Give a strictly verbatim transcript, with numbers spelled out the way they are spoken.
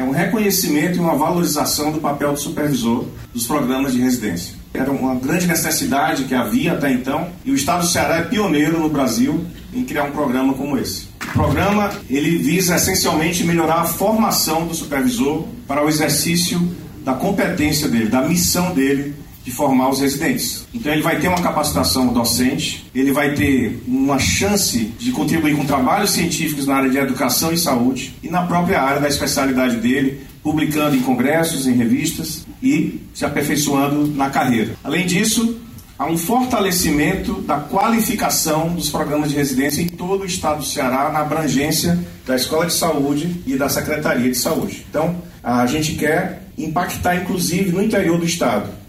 é um reconhecimento e uma valorização do papel do supervisor dos programas de residência. Era uma grande necessidade que havia até então, e o Estado do Ceará é pioneiro no Brasil em criar um programa como esse. O programa ele visa essencialmente melhorar a formação do supervisor para o exercício da competência dele, da missão dele de formar os residentes. Então ele vai ter uma capacitação docente, ele vai ter uma chance de contribuir com trabalhos científicos na área de educação e saúde e na própria área da especialidade dele, publicando em congressos, em revistas e se aperfeiçoando na carreira. Além disso, há um fortalecimento da qualificação dos programas de residência em todo o estado do Ceará, na abrangência da Escola de Saúde e da Secretaria de Saúde. Então, a gente quer impactar, inclusive, no interior do estado.